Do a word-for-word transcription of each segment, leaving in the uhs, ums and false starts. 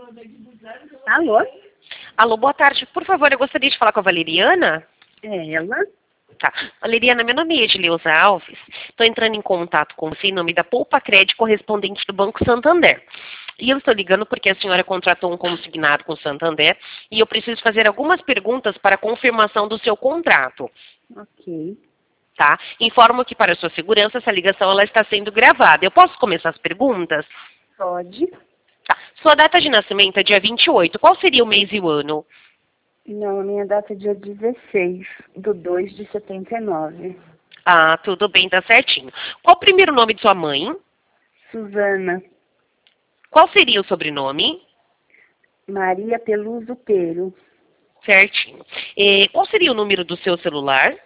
Alô? Alô, boa tarde. Por favor, eu gostaria de falar com a Valeriana. É ela? Tá. Valeriana, meu nome é Edileuza Alves. Estou entrando em contato com você em nome da Poupa Crédito correspondente do Banco Santander. E eu estou ligando porque a senhora contratou um consignado com o Santander e eu preciso fazer algumas perguntas para confirmação do seu contrato. Ok. Tá? Informo que para sua segurança essa ligação ela está sendo gravada. Eu posso começar as perguntas? Pode? Tá. Sua data de nascimento é dia vinte e oito. Qual seria o mês e o ano? Não, a minha data é dia dezesseis do dois de setenta e nove. Ah, tudo bem, tá certinho. Qual o primeiro nome de sua mãe? Suzana Qual seria o sobrenome? Maria Peluso Pero. Certinho. Eh, qual seria o número do seu celular?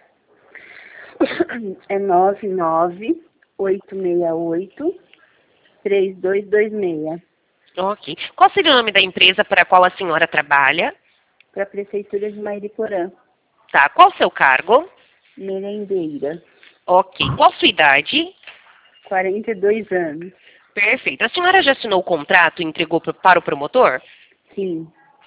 É nove nove oito seis oito três dois dois seis. Ok. Qual seria o nome da empresa para a qual a senhora trabalha? Para a Prefeitura de Mariporã. Tá. Qual o seu cargo? Merendeira. Ok. Qual sua idade? quarenta e dois anos. Perfeito. A senhora já assinou o contrato e entregou pro- para o promotor? Sim.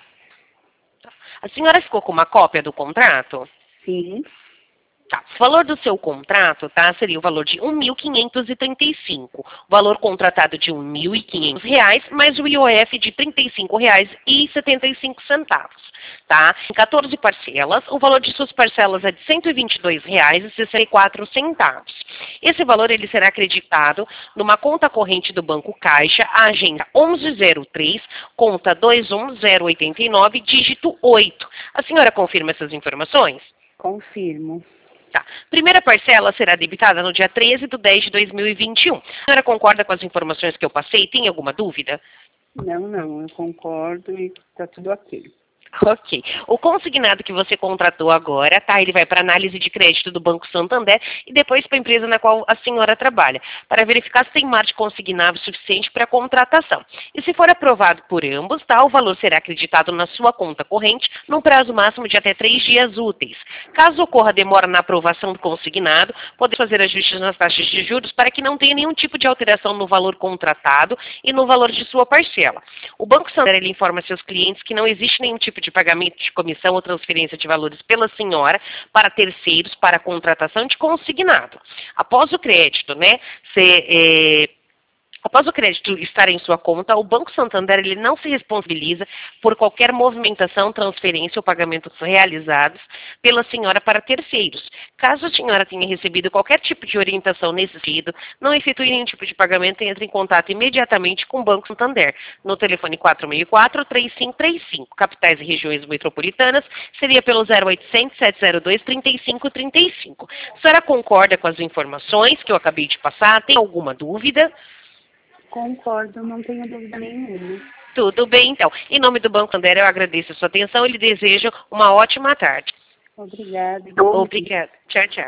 A senhora ficou com uma cópia do contrato? Sim. Tá. O valor do seu contrato, tá, seria o valor de um mil quinhentos e trinta e cinco. O valor contratado de um mil e quinhentos reais, mais o I O F de trinta e cinco reais e setenta e cinco centavos, tá? Em quatorze parcelas, o valor de suas parcelas é de cento e vinte e dois reais e sessenta e quatro centavos. Esse valor ele será acreditado numa conta corrente do Banco Caixa, a agenda onze zero três, conta dois um zero oito nove, dígito oito. A senhora confirma essas informações? Confirmo. Tá. Primeira parcela será debitada no dia treze de dez de dois mil e vinte e um. A senhora concorda com as informações que eu passei? Tem alguma dúvida? Não, não, eu concordo e está tudo ok. Ok. O consignado que você contratou agora, tá? Ele vai para análise de crédito do Banco Santander e depois para a empresa na qual a senhora trabalha, para verificar se tem margem consignável suficiente para a contratação. E se for aprovado por ambos, tá? O valor será acreditado na sua conta corrente num prazo máximo de até três dias úteis. Caso ocorra demora na aprovação do consignado, pode fazer ajustes nas taxas de juros para que não tenha nenhum tipo de alteração no valor contratado e no valor de sua parcela. O Banco Santander ele informa seus clientes que não existe nenhum tipo de pagamento de comissão ou transferência de valores pela senhora para terceiros para a contratação de consignado. Após o crédito, né, ser, é, após o crédito estar em sua conta, o Banco Santander ele não se responsabiliza por qualquer movimentação, transferência ou pagamentos realizados pela senhora para terceiros. Caso a senhora tenha recebido qualquer tipo de orientação nesse sentido, não efetue nenhum tipo de pagamento e entre em contato imediatamente com o Banco Santander, no telefone quatro seis quatro, três cinco três cinco. Capitais e regiões metropolitanas, seria pelo zero oitocentos, sete zero dois, trinta e cinco trinta e cinco. A senhora concorda com as informações que eu acabei de passar? Tem alguma dúvida? Concordo, não tenho dúvida nenhuma. Tudo bem, então. Em nome do Banco Santander, eu agradeço a sua atenção e lhe desejo uma ótima tarde. Obrigada. Obrigada. Tchau, tchau.